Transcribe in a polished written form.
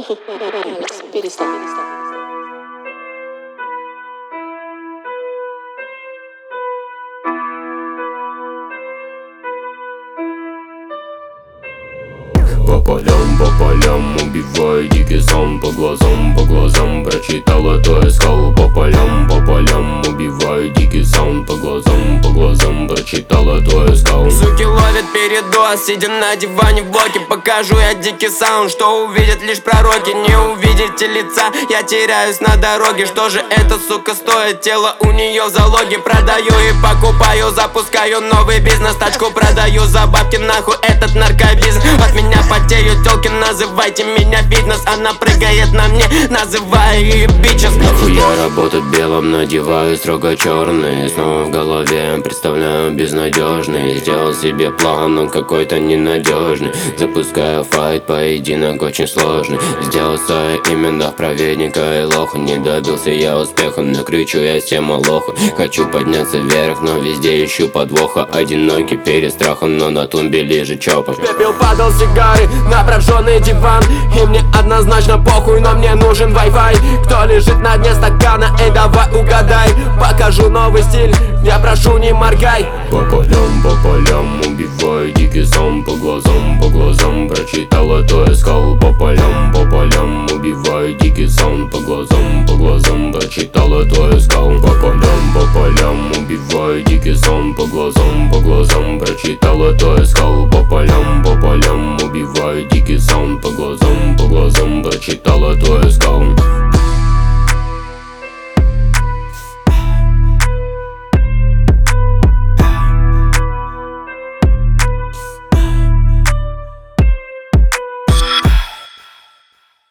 Перестань. По полям, убиваю дикий сон. По глазам прочитал, а то искал. По полям, убиваю дикий сон. По глазам прочитал, а то искал. Суки ловят передоз, сидя на диване в блоке. Покажу я дикий саунд, что увидят лишь пророки. Не увидите лица, я теряюсь на дороге. Что же эта сука стоит? Тело у нее в залоге. Продаю и покупаю, запускаю новый бизнес. Тачку продаю за бабки, нахуй этот наркобизнес. От меня потеют телки, называйте меня фитнес. Она прыгает на мне, называю ее бичес. Нахуя работать белым, надеваю строго черный. Снова в голове представляю безнадежный. Сделал себе план, он какой-то ненадежный. Запускаю файт, поединок очень сложный. Сделал свое именно праведника и лоха. Не добился я успеха, но кричу я всем лоху. Хочу подняться вверх, но везде ищу подвоха. Одинокий перед страхом, но на тумбе лежит чопор. Пепел падал сигары на прожженный диван. И мне однозначно похуй, но мне нужен Wi-Fi. Кто лежит на дне стакана, эй, давай угадай. Покажу новый стиль, я прошу, не моргай. По полям, убиваю дикий сон. По глазам прочитал, а то искал. По полям, убиваю дикий сон. По глазам прочитал, а то искал. По полям, убиваю дикий сон. По глазам прочитал, а то искал. По полям, убиваю дикий сон. По глазам прочитал, а то искал.